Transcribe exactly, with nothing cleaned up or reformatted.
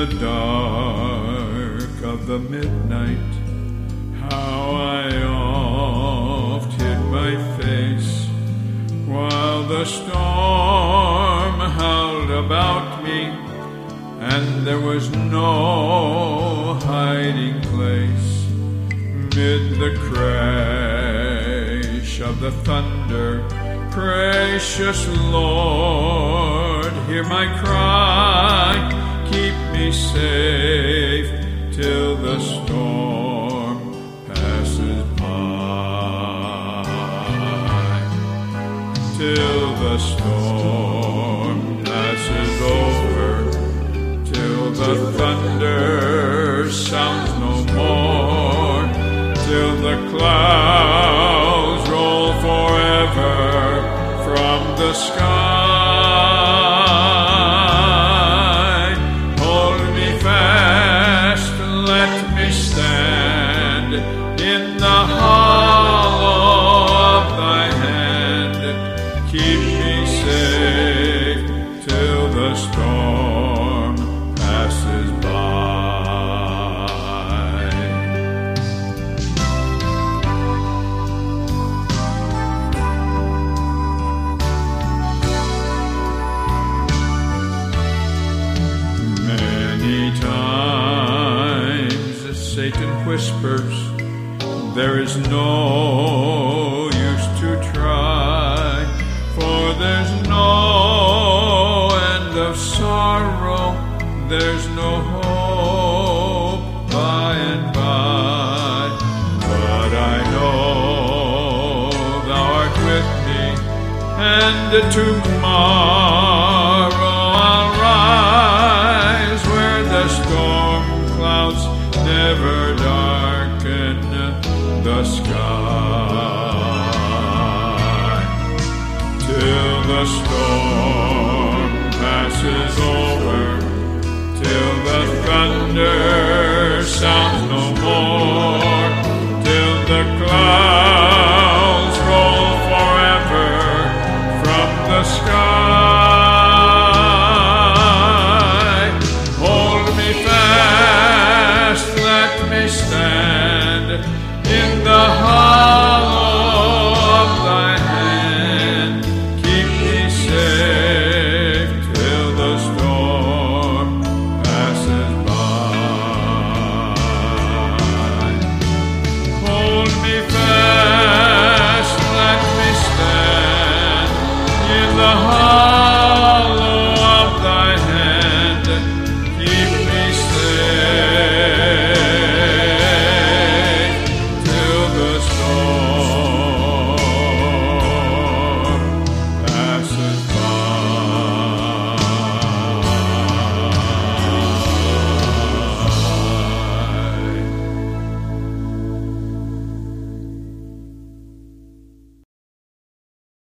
dark of the midnight, how I oft hid my face, while the storm howled about me, and there was no hiding place. Mid the crash of the thunder, gracious Lord, hear my cry, keep me safe till the storm passes by. Till the storm passes over, till the thunder sounds no more, till the clouds roll forever from the sky. Hold me fast, let me stand in the hollow of thy hand. Keep me safe till the storm passes by. Many times Satan whispers, there is no use to try, for there's no end of sorrow, there's no hope by and by. But I know thou art with me, and tomorrow I'll rise where the storm clouds never darken the sky. Till the storm passes over, till the thunder sounds no more,